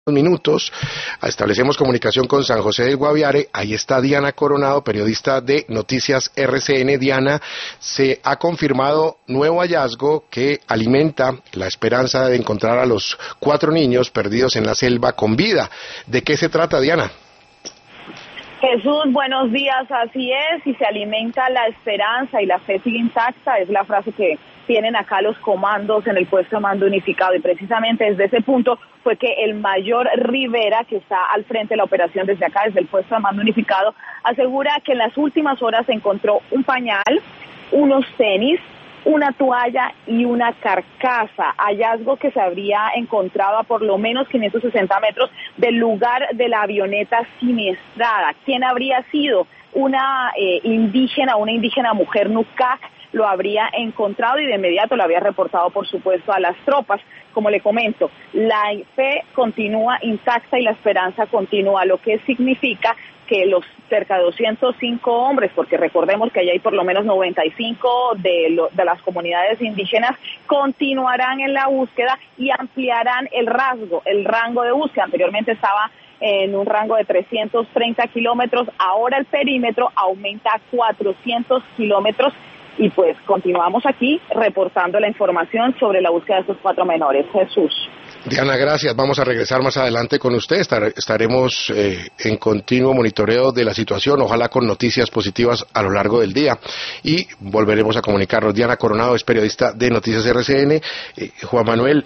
Minutos, establecemos comunicación con San José del Guaviare. Ahí está Diana Coronado, periodista de Noticias RCN. Diana, se ha confirmado nuevo hallazgo que alimenta la esperanza de encontrar a los 4 niños perdidos en la selva con vida. ¿De qué se trata, Diana? Jesús, buenos días, así es, y se alimenta la esperanza y la fe sigue intacta, es la frase que tienen acá los comandos en el puesto de mando unificado, y precisamente desde ese punto fue que el mayor Rivera, que está al frente de la operación desde acá, desde el puesto de mando unificado, asegura que en las últimas horas se encontró un pañal, unos tenis, una toalla y una carcasa, hallazgo que se habría encontrado a por lo menos 560 metros del lugar de la avioneta siniestrada. ¿Quién habría sido? Una indígena mujer Nucac, lo habría encontrado y de inmediato lo había reportado, por supuesto, a las tropas. Como le comento, la fe continúa intacta y la esperanza continúa, lo que significa que los cerca de 205 hombres, porque recordemos que allá hay por lo menos 95 de las comunidades indígenas, continuarán en la búsqueda y ampliarán el rango de búsqueda. Anteriormente estaba en un rango de 330 kilómetros, ahora el perímetro aumenta a 400 kilómetros. Y pues continuamos aquí reportando la información sobre la búsqueda de estos 4 menores. Jesús. Diana, gracias. Vamos a regresar más adelante con usted. Estaremos en continuo monitoreo de la situación, ojalá con noticias positivas a lo largo del día. Y volveremos a comunicarnos. Diana Coronado es periodista de Noticias RCN. Juan Manuel,